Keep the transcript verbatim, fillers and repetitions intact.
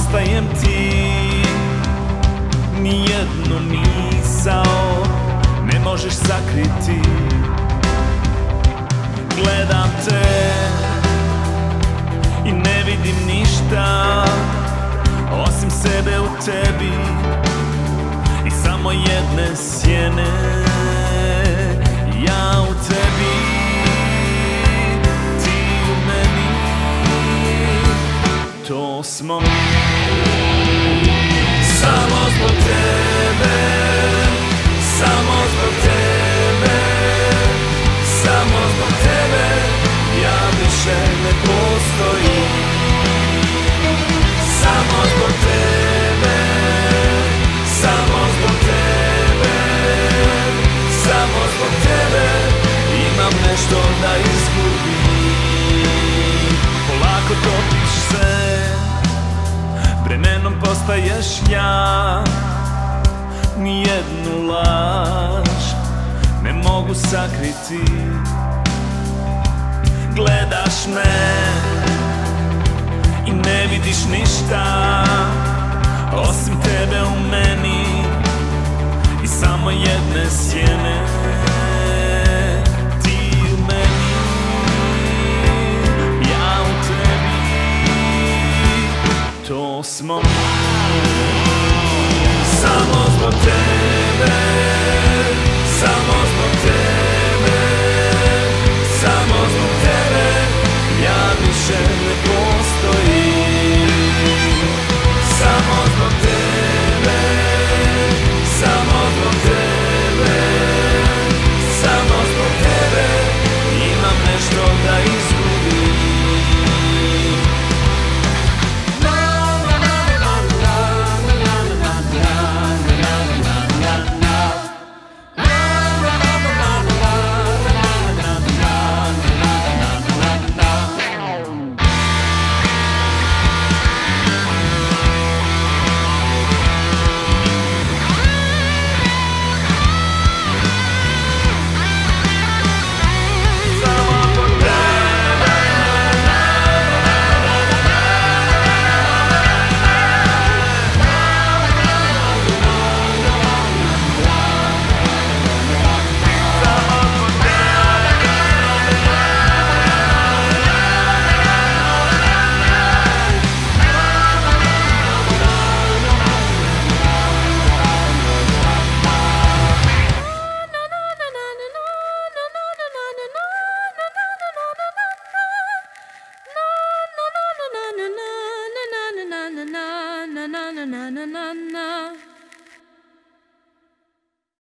postajem ti. Nijednu misao ne možeš sakriti. Gledam te i ne vidim ništa osim sebe u tebi i samo jedne sjene. Ja u tebi, ti u meni, to smo mi. Samo zbog tebe, samo zbog tebe, samo zbog tebe ja više ne postojim. Samo zbog tebe, samo zbog tebe, samo zbog tebe imam nešto da izgubim. Polako topiš se, vremenom postaješ ja. Nijednu laž ne mogu sakriti. Gledaš me i ne vidiš ništa osim tebe u meni i samo jedne sjene. Ti u meni, ja u tebi, to smo mi. Samo zbog tebe, samo zbog tebe, samo zbog tebe ja više ne postojim. Samo zbog tebe, samo zbog tebe, samo zbog tebe imam nešto da izgubim. na na na na